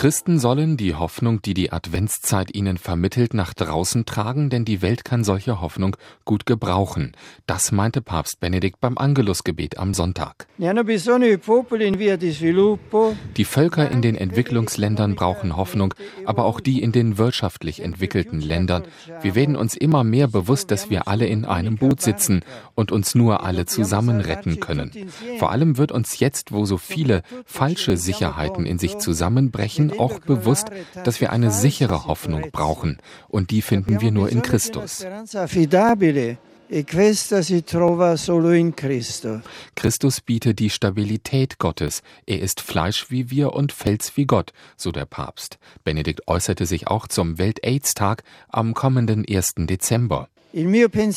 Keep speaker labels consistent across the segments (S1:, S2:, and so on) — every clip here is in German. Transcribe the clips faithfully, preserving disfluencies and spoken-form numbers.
S1: Christen sollen die Hoffnung, die die Adventszeit ihnen vermittelt, nach draußen tragen, denn die Welt kann solche Hoffnung gut gebrauchen. Das meinte Papst Benedikt beim Angelusgebet am Sonntag. Die Völker in den Entwicklungsländern brauchen Hoffnung, aber auch die in den wirtschaftlich entwickelten Ländern. Wir werden uns immer mehr bewusst, dass wir alle in einem Boot sitzen und uns nur alle zusammen retten können. Vor allem wird uns jetzt, wo so viele falsche Sicherheiten in sich zusammenbrechen, auch bewusst, dass wir eine sichere Hoffnung brauchen. Und die finden wir nur in Christus. Christus bietet die Stabilität Gottes. Er ist Fleisch wie wir und Fels wie Gott, so der Papst. Benedikt äußerte sich auch zum Welt-Aids-Tag am kommenden ersten Dezember. Ich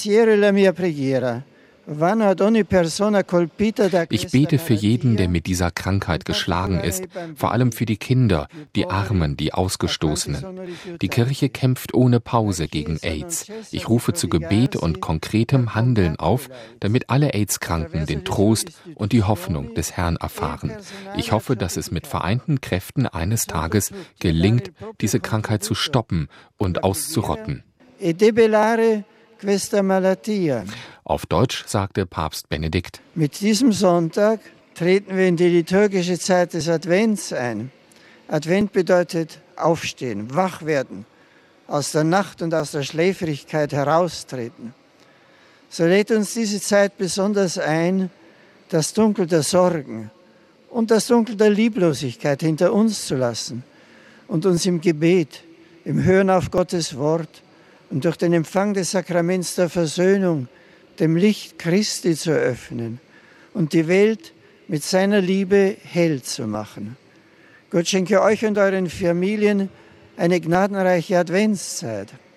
S1: bete für jeden, der mit dieser Krankheit geschlagen ist, vor allem für die Kinder, die Armen, die Ausgestoßenen. Die Kirche kämpft ohne Pause gegen AIDS. Ich rufe zu Gebet und konkretem Handeln auf, damit alle AIDS-Kranken den Trost und die Hoffnung des Herrn erfahren. Ich hoffe, dass es mit vereinten Kräften eines Tages gelingt, diese Krankheit zu stoppen und auszurotten. Auf Deutsch sagte Papst Benedikt:
S2: Mit diesem Sonntag treten wir in die liturgische Zeit des Advents ein. Advent bedeutet aufstehen, wach werden, aus der Nacht und aus der Schläfrigkeit heraustreten. So lädt uns diese Zeit besonders ein, das Dunkel der Sorgen und das Dunkel der Lieblosigkeit hinter uns zu lassen und uns im Gebet, im Hören auf Gottes Wort und durch den Empfang des Sakraments der Versöhnung dem Licht Christi zu öffnen und die Welt mit seiner Liebe hell zu machen. Gott schenke euch und euren Familien eine gnadenreiche Adventszeit.